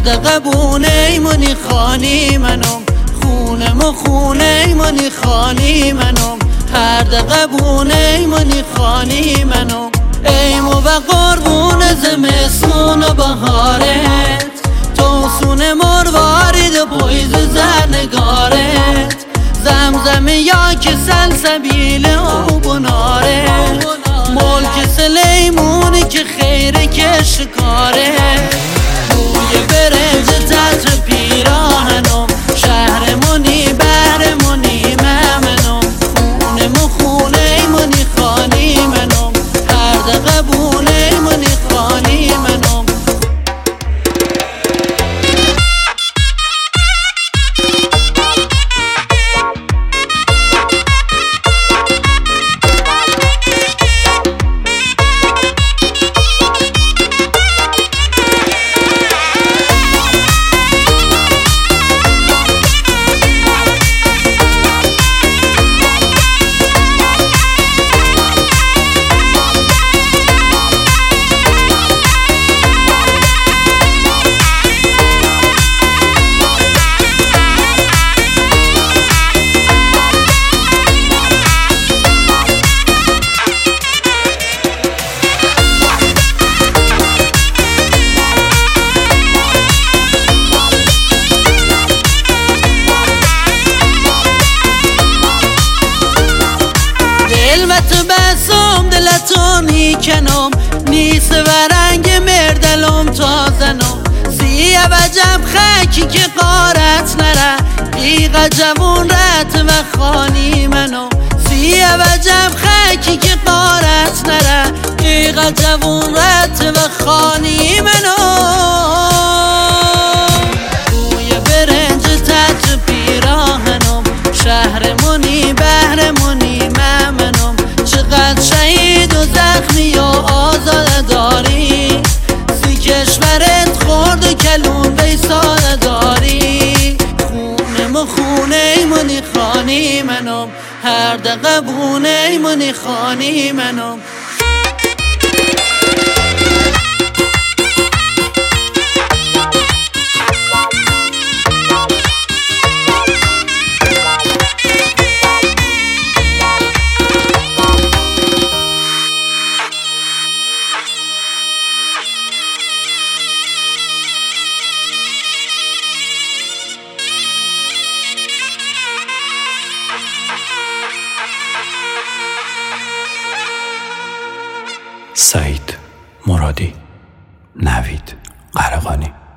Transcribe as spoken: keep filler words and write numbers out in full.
دقه بونه منی خانی منم، خونم و خونه منی خانی منم، هر دقه بونه منی خانی منم. ای مو و قربون زمستون و بهارت، تو سونه مروارید و پاییز زرنگارت، زمزم یا که سلسبیل و بنارت، ملک سلیمونی که خیره که شکاره، بوی برنج تتر پیراهنم، شهرمونی بهرمونی ممنم، خونه مو خونه منی خانی منم، هر دقه بونه منی خانی منم. دلمت بسام دلتو نیکنم، نیست و رنگ مردلم تازنم، سی وجب خاکی که قارت نره، ایغا جوون رت و خانی منم، سی وجب خاکی که قارت نره، ایغا جوون رت و خانی منم. بوی برنج تتر پیراهنم، شهرمونی بهرمونی ممنم، چقدر شهید و زخمی و آزاده داری، سی کشورت خورد و کلون بیساده داری، خونم و خونه منی خانی منم، هر دقه بونه منی خانی منم. سعید مرادی، نوید قرقانی.